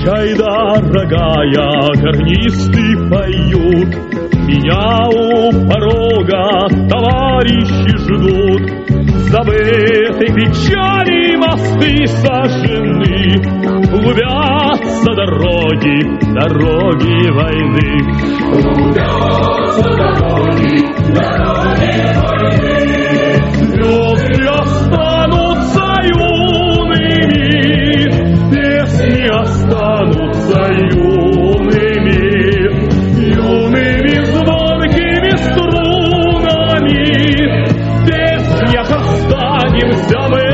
Гайда, дорогая, гарнисты поют, меня у порога товарищи ждут. Забытой печали мосты сожжены, клубятся дороги, дороги войны. Клубятся дороги, дороги войны. Звезды останутся юными, песни останутся юными, юными звонкими струнами. В песнях останемся мы.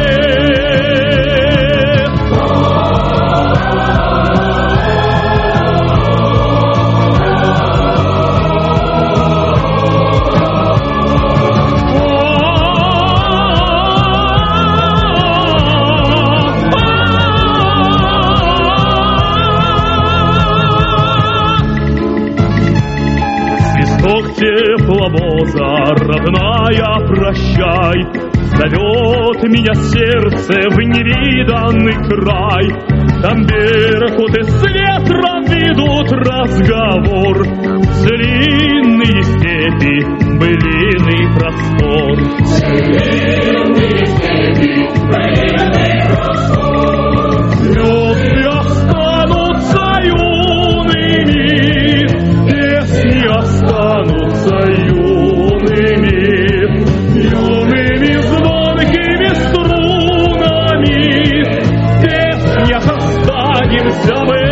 Тепловоза, родная, прощай, зовет меня сердце в невиданный край. Там беркут и с ветром ведут разговор, длинные степи, былиный простор. Длинные степи, былиный простор. Звезды останутся юными, песни останутся юными, юными звонкими струнами. В песнях останемся мы.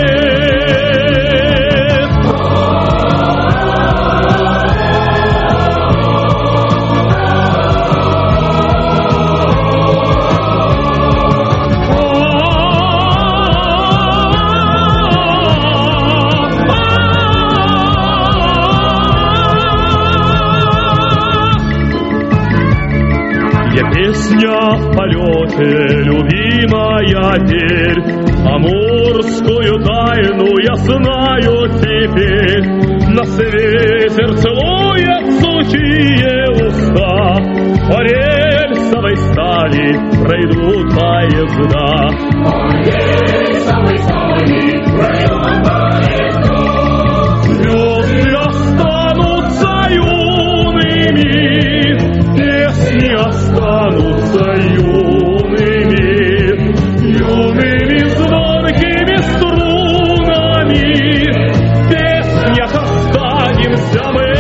Песня в полете, любимая терь, амурскую тайну я знаю теперь. Нас ветер целует сухие уста, по рельсовой стали пройдут поезда. По рельсовой стали пройдут поезда. Звезды останутся юными, песни останутся юными, юными звонкими струнами. В песнях останемся мы.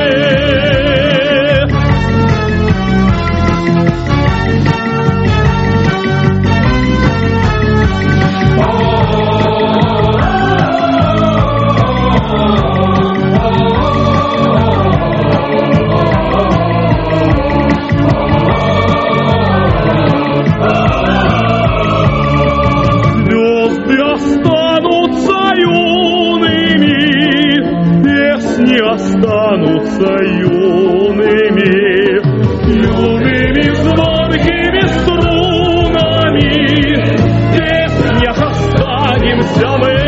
Останутся юными, юными звонкими струнами. В песнях останемся мы.